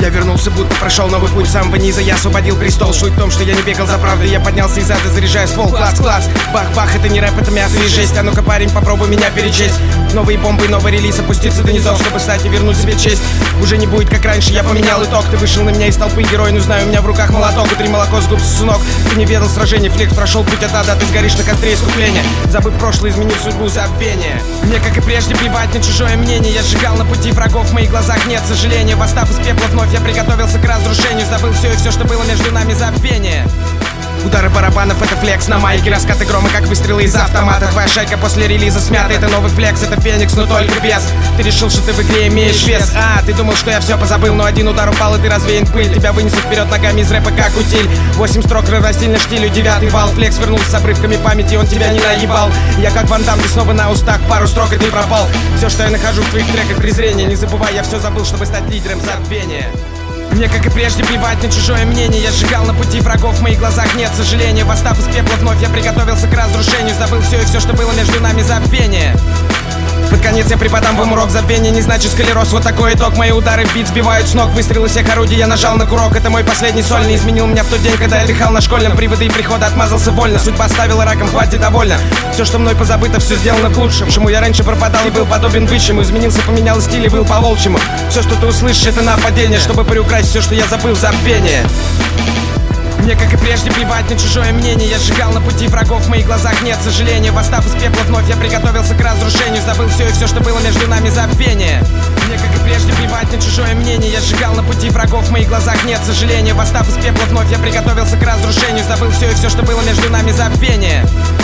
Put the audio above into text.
Я вернулся, будто прошел новый путь с самого низа. Я освободил престол. Суть в том, что я не бегал за правдой. Я поднялся из ада, заряжая ствол. Класс, класс, бах-бах, это не рэп, это мясо и жесть. А ну-ка, парень, попробуй меня перечесть. Новые бомбы, новый релиз, опуститься до низов, чтобы стать и вернуть себе честь. Уже не будет как раньше, я поменял итог. Ты вышел на меня из толпы, герой, ну знаю, у меня в руках молоток. Утри молоко с губ, сосунок. Ты не ведал сражений, флекс прошел путь от ада. Ты сгоришь на костре искупления, забыв прошлое, изменив судьбу, забвения. Мне, как и прежде, плевать на чужое мнение. Я сжигал на пути врагов, в моих глазах нет сожаления. Восстав из пепла вновь, я приготовился к разрушению. Забыл все и все, что было между нами, забвение. Удары барабанов — это флекс на майке. Раскаты грома, как выстрелы из автомата. Твоя шайка после релиза смята. Это новый флекс, это феникс, но только без. Ты решил, что ты в игре имеешь вес. Ты думал, что я все позабыл, но один удар упал, и ты развеян в пыль. Тебя вынесут вперед ногами из рэпа, как утиль. 8 строк равностильно штилю, 9-й вал. Флекс вернулся с обрывками памяти, он тебя не наебал. Я как Ван Дам, ты снова на устах. Пару строк, и ты пропал. Все, что я нахожу в твоих треках, презрение. Не забывай, я все забыл, чтобы стать лидером, забвения. Мне, как и прежде, плевать на чужое мнение. Я сжигал на пути врагов, в моих глазах нет сожаления. Восстав из пепла вновь, я приготовился к разрушению. Забыл все и все, что было между нами, забвение. Под конец я преподам вам урок. Забвение не значит склероз, вот такой итог. Мои удары в бит сбивают с ног. Выстрелы всех орудий, я нажал на курок. Это мой последний сольный, изменил меня в тот день, когда я дыхал на школьном. Приводы и приходы отмазался вольно. Судьба ставила раком, хватит, довольно. Все, что мной позабыто, все сделано к лучшему. Чему я раньше пропадал и был подобен высшему. Изменился, поменял стиль и был по-волчьему. Все, что ты услышишь, это нападение, чтобы приукрасить все, что я забыл, забвение. Мне, как и прежде, плевать на чужое мнение. Я сжигал на пути врагов, в моих глазах нет сожаления. Восстав из пепла вновь, я приготовился к разрушению. Забыл все и все, что было между нами, забвение. Мне, как и прежде, плевать на чужое мнение. Я сжигал на пути врагов, в моих глазах нет сожаления. Восстав из пепла вновь, я приготовился к разрушению. Забыл все и все, что было между нами, забвение.